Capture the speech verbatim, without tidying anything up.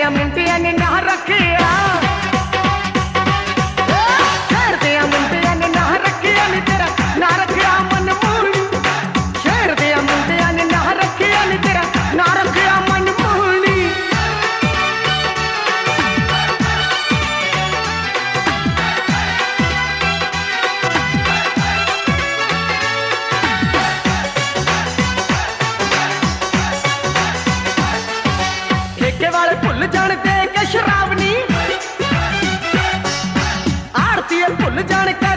दिया मुंडिया ने ना रखिया, शहर दिया मुंडिया ने ना रखिया नी तेरा ना रखिया मन मोहनी, शहर दिया मुंडिया ने ना रखिया नी तेरा ना रखिया मन मोहनी। ठेके वाले भुल जानते के शराब नी, आड़ती भुल जान के